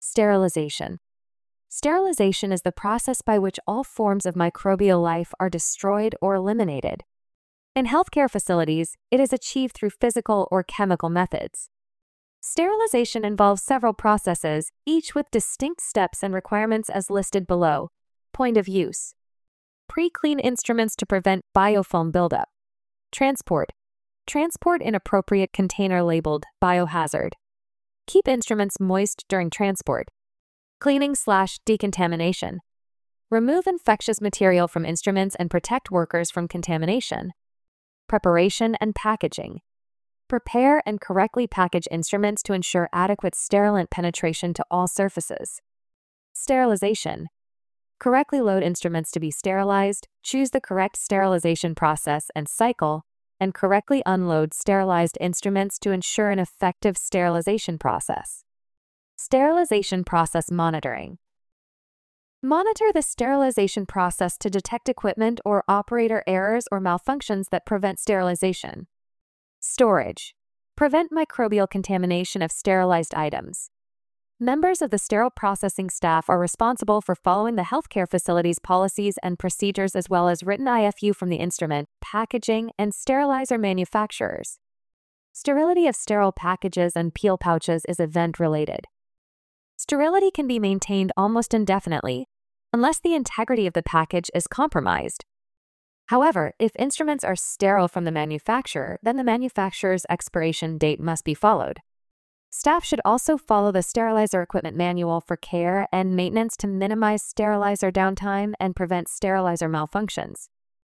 Sterilization. Sterilization is the process by which all forms of microbial life are destroyed or eliminated. In healthcare facilities, it is achieved through physical or chemical methods. Sterilization involves several processes, each with distinct steps and requirements as listed below. Point of use. Pre-clean instruments to prevent biofilm buildup. Transport. Transport in appropriate container labeled biohazard. Keep instruments moist during transport. Cleaning/decontamination. Remove infectious material from instruments and protect workers from contamination. Preparation and packaging. Prepare and correctly package instruments to ensure adequate sterilant penetration to all surfaces. Sterilization. Correctly load instruments to be sterilized, choose the correct sterilization process and cycle, and correctly unload sterilized instruments to ensure an effective sterilization process. Sterilization process monitoring. Monitor the sterilization process to detect equipment or operator errors or malfunctions that prevent sterilization. Storage. Prevent microbial contamination of sterilized items. Members of the sterile processing staff are responsible for following the healthcare facility's policies and procedures as well as written IFU from the instrument, packaging, and sterilizer manufacturers. Sterility of sterile packages and peel pouches is event-related. Sterility can be maintained almost indefinitely, unless the integrity of the package is compromised. However, if instruments are sterile from the manufacturer, then the manufacturer's expiration date must be followed. Staff should also follow the sterilizer equipment manual for care and maintenance to minimize sterilizer downtime and prevent sterilizer malfunctions.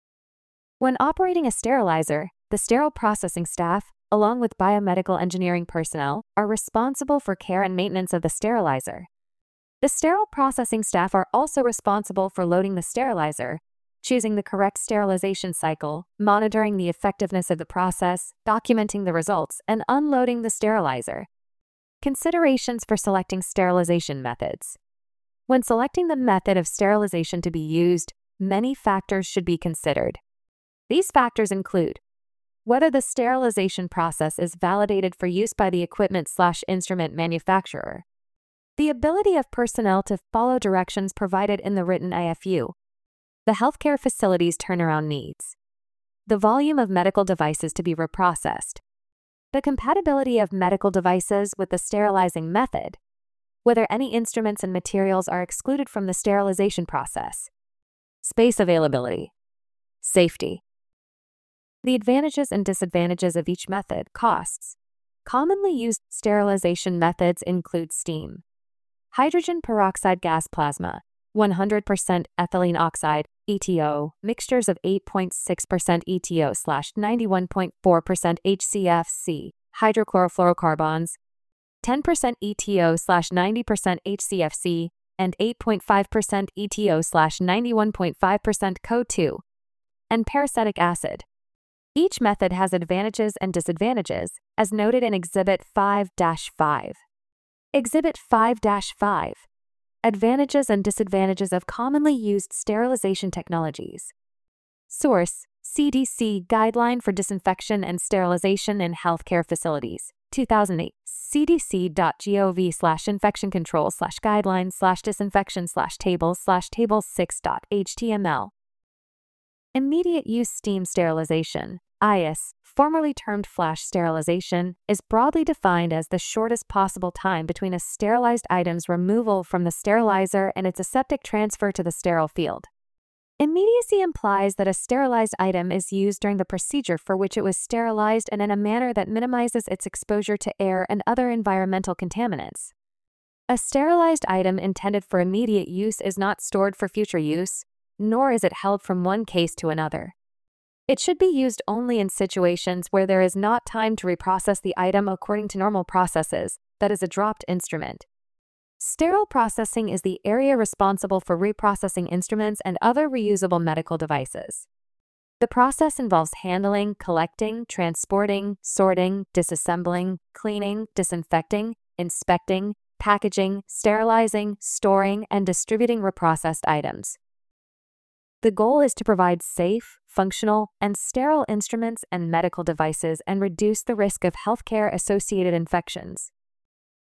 When operating a sterilizer, the sterile processing staff, along with biomedical engineering personnel, are responsible for care and maintenance of the sterilizer. The sterile processing staff are also responsible for loading the sterilizer, choosing the correct sterilization cycle, monitoring the effectiveness of the process, documenting the results, and unloading the sterilizer. Considerations for selecting sterilization methods. When selecting the method of sterilization to be used, many factors should be considered. These factors include whether the sterilization process is validated for use by the equipment/instrument manufacturer, the ability of personnel to follow directions provided in the written IFU, the healthcare facility's turnaround needs, the volume of medical devices to be reprocessed, the compatibility of medical devices with the sterilizing method, whether any instruments and materials are excluded from the sterilization process, space availability, safety. The advantages and disadvantages of each method, costs. Commonly used sterilization methods include steam, hydrogen peroxide gas plasma, 100% ethylene oxide, ETO, mixtures of 8.6% ETO/91.4% HCFC, hydrochlorofluorocarbons, 10% ETO/90% HCFC, and 8.5% ETO/91.5% CO2, and peracetic acid. Each method has advantages and disadvantages, as noted in Exhibit 5-5. Exhibit 5-5. Advantages and disadvantages of commonly used sterilization technologies. Source: CDC Guideline for Disinfection and Sterilization in Healthcare Facilities, 2008, cdc.gov/infection control/guidelines/disinfection/tables/table6.html. Immediate use steam sterilization, IS, formerly termed flash sterilization, is broadly defined as the shortest possible time between a sterilized item's removal from the sterilizer and its aseptic transfer to the sterile field. Immediacy implies that a sterilized item is used during the procedure for which it was sterilized and in a manner that minimizes its exposure to air and other environmental contaminants. A sterilized item intended for immediate use is not stored for future use, nor is it held from one case to another. It should be used only in situations where there is not time to reprocess the item according to normal processes, that is a dropped instrument. Sterile processing is the area responsible for reprocessing instruments and other reusable medical devices. The process involves handling, collecting, transporting, sorting, disassembling, cleaning, disinfecting, inspecting, packaging, sterilizing, storing, and distributing reprocessed items. The goal is to provide safe, functional, and sterile instruments and medical devices and reduce the risk of healthcare-associated infections.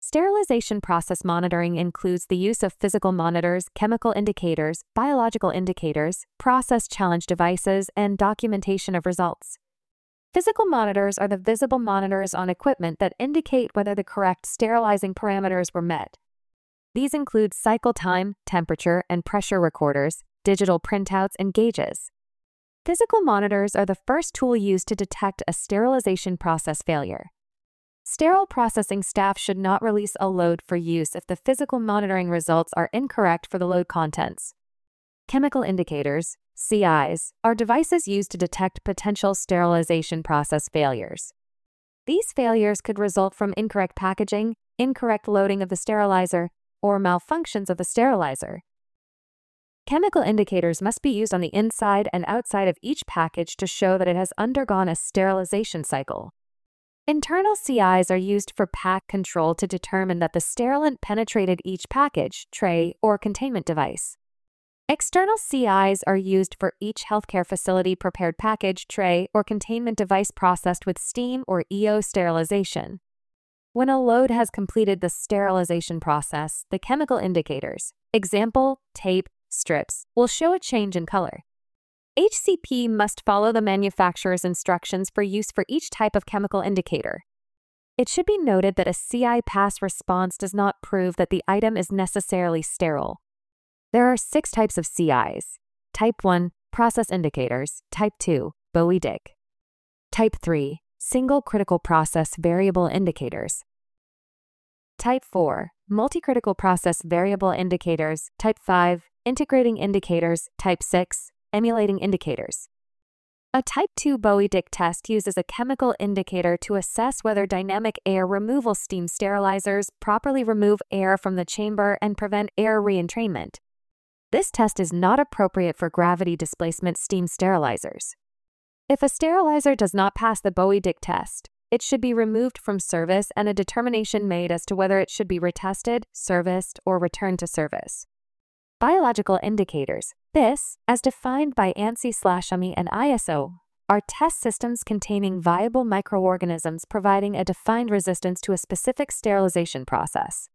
Sterilization process monitoring includes the use of physical monitors, chemical indicators, biological indicators, process challenge devices, and documentation of results. Physical monitors are the visible monitors on equipment that indicate whether the correct sterilizing parameters were met. These include cycle time, temperature, and pressure recorders, digital printouts, and gauges. Physical monitors are the first tool used to detect a sterilization process failure. Sterile processing staff should not release a load for use if the physical monitoring results are incorrect for the load contents. Chemical indicators, CIs, are devices used to detect potential sterilization process failures. These failures could result from incorrect packaging, incorrect loading of the sterilizer, or malfunctions of the sterilizer. Chemical indicators must be used on the inside and outside of each package to show that it has undergone a sterilization cycle. Internal CIs are used for pack control to determine that the sterilant penetrated each package, tray, or containment device. External CIs are used for each healthcare facility prepared package, tray, or containment device processed with steam or EO sterilization. When a load has completed the sterilization process, the chemical indicators, example, tape, strips, will show a change in color. HCP must follow the manufacturer's instructions for use for each type of chemical indicator. It should be noted that a CI pass response does not prove that the item is necessarily sterile. There are 6 types of CIs. Type 1, process indicators. Type 2, BOE-DIC. Type 3, single critical process variable indicators. Type 4, multi-critical process variable indicators. Type 5, integrating indicators. Type 6, emulating indicators. A Type 2 BOE-DIC test uses a chemical indicator to assess whether dynamic air removal steam sterilizers properly remove air from the chamber and prevent air re-entrainment. This test is not appropriate for gravity displacement steam sterilizers. If a sterilizer does not pass the BOE-DIC test, it should be removed from service and a determination made as to whether it should be retested, serviced, or returned to service. Biological indicators, BIS, as defined by ANSI/AMI and ISO, are test systems containing viable microorganisms providing a defined resistance to a specific sterilization process.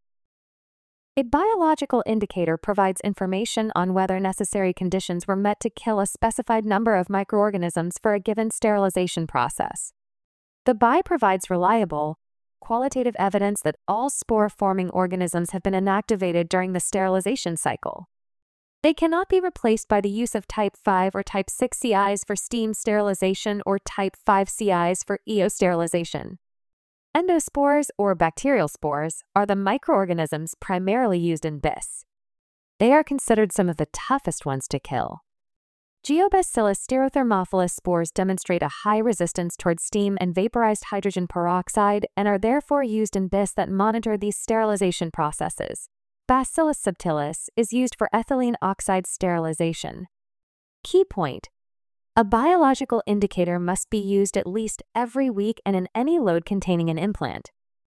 A biological indicator provides information on whether necessary conditions were met to kill a specified number of microorganisms for a given sterilization process. The BI provides reliable, qualitative evidence that all spore-forming organisms have been inactivated during the sterilization cycle. They cannot be replaced by the use of Type 5 or Type 6 CIs for steam sterilization or Type 5 CIs for EO sterilization. Endospores, or bacterial spores, are the microorganisms primarily used in BIS. They are considered some of the toughest ones to kill. Geobacillus styrothermophilus spores demonstrate a high resistance towards steam and vaporized hydrogen peroxide and are therefore used in BIS that monitor these sterilization processes. Bacillus subtilis is used for ethylene oxide sterilization. Key point: a biological indicator must be used at least every week and in any load containing an implant.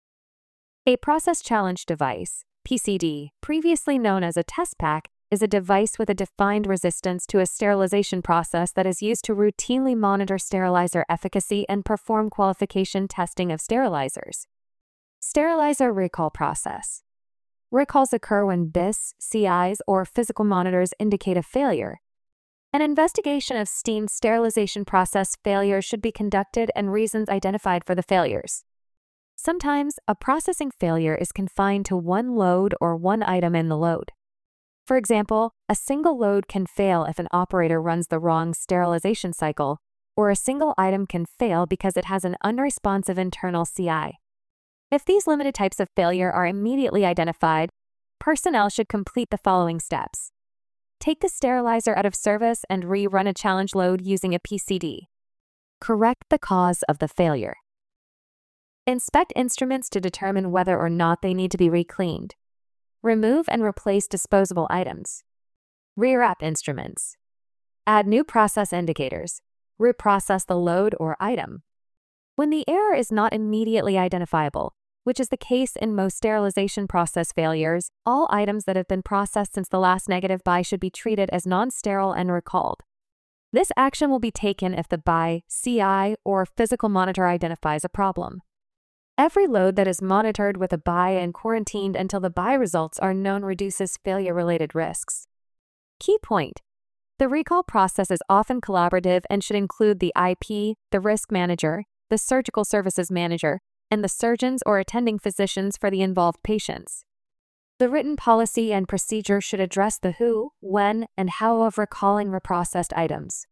A process challenge device, PCD, previously known as a test pack, is a device with a defined resistance to a sterilization process that is used to routinely monitor sterilizer efficacy and perform qualification testing of sterilizers. Sterilizer recall process. Recalls occur when BIS, CIs, or physical monitors indicate a failure. An investigation of steam sterilization process failures should be conducted and reasons identified for the failures. Sometimes, a processing failure is confined to one load or one item in the load. For example, a single load can fail if an operator runs the wrong sterilization cycle, or a single item can fail because it has an unresponsive internal CI. If these limited types of failure are immediately identified, personnel should complete the following steps. Take the sterilizer out of service and rerun a challenge load using a PCD. Correct the cause of the failure. Inspect instruments to determine whether or not they need to be re-cleaned. Remove and replace disposable items. Rewrap instruments. Add new process indicators. Reprocess the load or item. When the error is not immediately identifiable, which is the case in most sterilization process failures, all items that have been processed since the last negative buy should be treated as non-sterile and recalled. This action will be taken if the buy, CI, or physical monitor identifies a problem. Every load that is monitored with a buy and quarantined until the buy results are known reduces failure-related risks. Key point: the recall process is often collaborative and should include the IP, the risk manager, the surgical services manager, and the surgeons or attending physicians for the involved patients. The written policy and procedure should address the who, when, and how of recalling reprocessed items.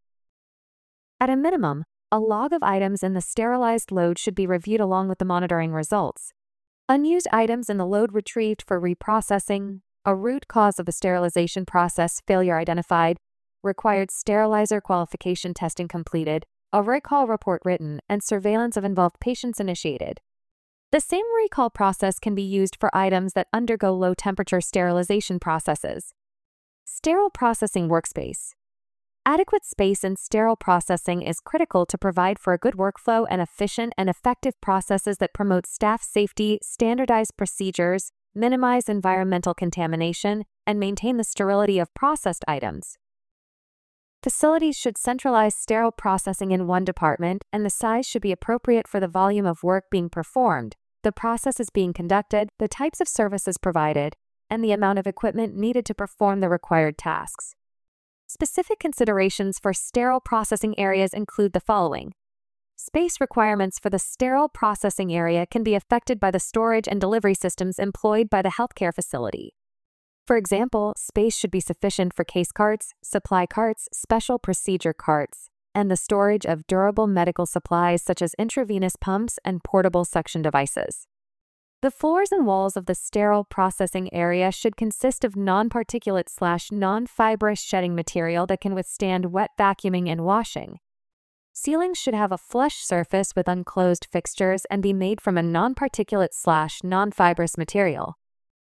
At a minimum, a log of items in the sterilized load should be reviewed along with the monitoring results. Unused items in the load retrieved for reprocessing, a root cause of the sterilization process failure identified, required sterilizer qualification testing completed, a recall report written, and surveillance of involved patients initiated. The same recall process can be used for items that undergo low-temperature sterilization processes. Sterile processing workspace. Adequate space in sterile processing is critical to provide for a good workflow and efficient and effective processes that promote staff safety, standardized procedures, minimize environmental contamination, and maintain the sterility of processed items. Facilities should centralize sterile processing in one department, and the size should be appropriate for the volume of work being performed, the processes being conducted, the types of services provided, and the amount of equipment needed to perform the required tasks. Specific considerations for sterile processing areas include the following. Space requirements for the sterile processing area can be affected by the storage and delivery systems employed by the healthcare facility. For example, space should be sufficient for case carts, supply carts, special procedure carts, and the storage of durable medical supplies such as intravenous pumps and portable suction devices. The floors and walls of the sterile processing area should consist of non-particulate/non-fibrous shedding material that can withstand wet vacuuming and washing. Ceilings should have a flush surface with unclosed fixtures and be made from a non-particulate/non-fibrous material.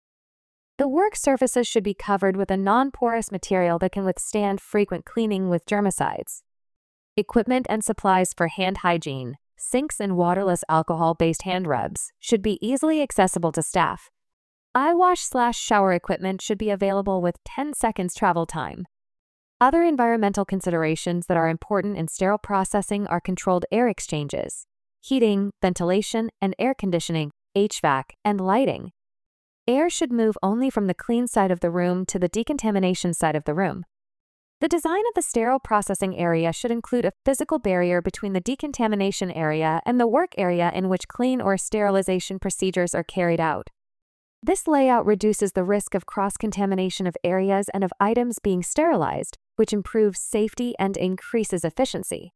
The work surfaces should be covered with a non-porous material that can withstand frequent cleaning with germicides. Equipment and supplies for hand hygiene, sinks and waterless alcohol-based hand rubs, should be easily accessible to staff. Eye wash/shower equipment should be available with 10 seconds travel time. Other environmental considerations that are important in sterile processing are controlled air exchanges, heating, ventilation, and air conditioning, HVAC, and lighting. Air should move only from the clean side of the room to the decontamination side of the room. The design of the sterile processing area should include a physical barrier between the decontamination area and the work area in which clean or sterilization procedures are carried out. This layout reduces the risk of cross-contamination of areas and of items being sterilized, which improves safety and increases efficiency.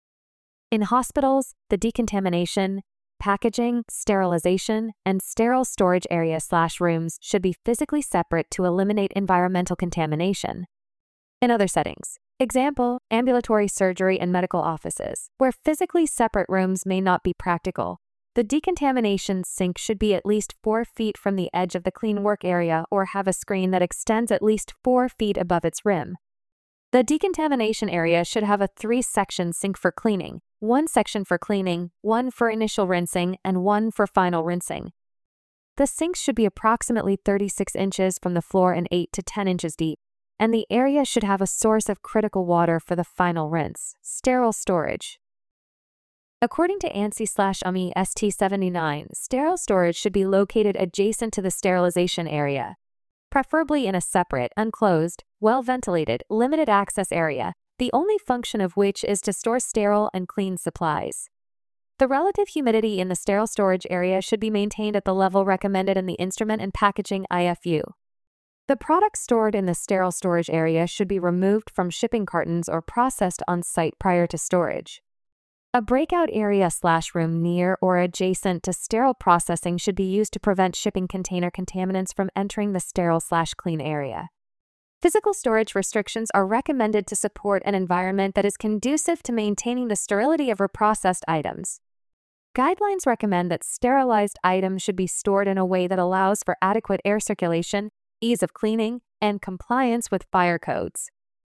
In hospitals, the decontamination, packaging, sterilization, and sterile storage area/rooms should be physically separate to eliminate environmental contamination. In other settings, example, ambulatory surgery and medical offices, where physically separate rooms may not be practical, the decontamination sink should be at least 4 feet from the edge of the clean work area or have a screen that extends at least 4 feet above its rim. The decontamination area should have a 3-section sink for cleaning, 1 section for cleaning, 1 for initial rinsing, and 1 for final rinsing. The sinks should be approximately 36 inches from the floor and 8 to 10 inches deep, and the area should have a source of critical water for the final rinse. Sterile storage. According to ANSI/UMI ST79, sterile storage should be located adjacent to the sterilization area, preferably in a separate, unclosed, well-ventilated, limited access area, the only function of which is to store sterile and clean supplies. The relative humidity in the sterile storage area should be maintained at the level recommended in the Instrument and Packaging IFU. The products stored in the sterile storage area should be removed from shipping cartons or processed on site prior to storage. A breakout area/room near or adjacent to sterile processing should be used to prevent shipping container contaminants from entering the sterile/clean area. Physical storage restrictions are recommended to support an environment that is conducive to maintaining the sterility of reprocessed items. Guidelines recommend that sterilized items should be stored in a way that allows for adequate air circulation, ease of cleaning, and compliance with fire codes.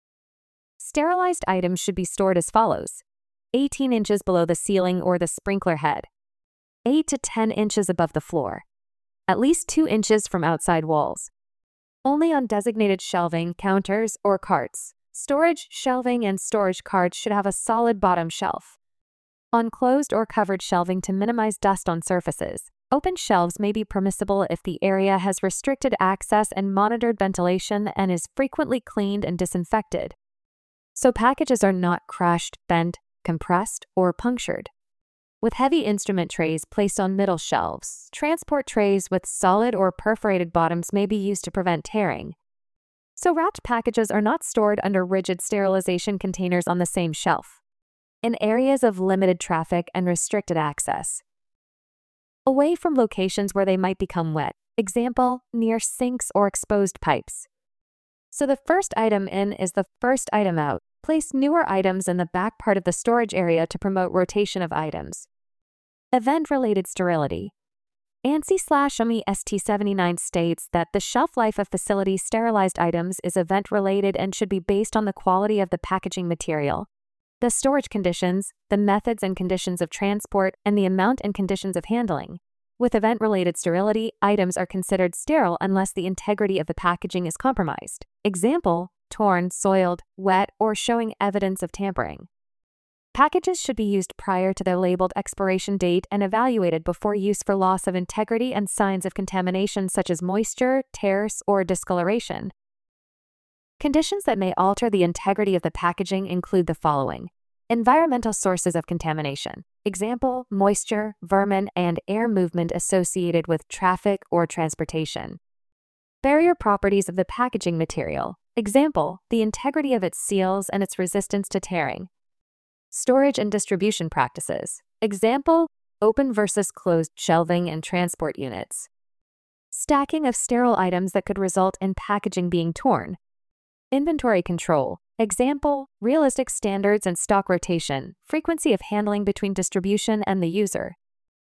Sterilized items should be stored as follows: 18 inches below the ceiling or the sprinkler head, 8 to 10 inches above the floor, at least 2 inches from outside walls. Only on designated shelving, counters, or carts. Storage, shelving, and storage carts should have a solid bottom shelf. on closed or covered shelving to minimize dust on surfaces. Open shelves may be permissible if the area has restricted access and monitored ventilation and is frequently cleaned and disinfected, so packages are not crushed, bent, compressed, or punctured. With heavy instrument trays placed on middle shelves, transport trays with solid or perforated bottoms may be used to prevent tearing. So wrapped packages are not stored under rigid sterilization containers on the same shelf. In areas of limited traffic and restricted access, away from locations where they might become wet, example, near sinks or exposed pipes. So the first item in is the first item out. Place newer items in the back part of the storage area to promote rotation of items. Event-related sterility. ANSI/UMI ST79 states that the shelf life of facility sterilized items is event-related and should be based on the quality of the packaging material, the storage conditions, the methods and conditions of transport, and the amount and conditions of handling. With event-related sterility, items are considered sterile unless the integrity of the packaging is compromised. Example, torn, soiled, wet, or showing evidence of tampering. Packages should be used prior to their labeled expiration date and evaluated before use for loss of integrity and signs of contamination such as moisture, tears, or discoloration. Conditions that may alter the integrity of the packaging include the following: environmental sources of contamination. Example, moisture, vermin, and air movement associated with traffic or transportation. Barrier properties of the packaging material. Example, the integrity of its seals and its resistance to tearing. Storage and distribution practices. Example, open versus closed shelving and transport units. Stacking of sterile items that could result in packaging being torn. Inventory control. Example, realistic standards and stock rotation, frequency of handling between distribution and the user.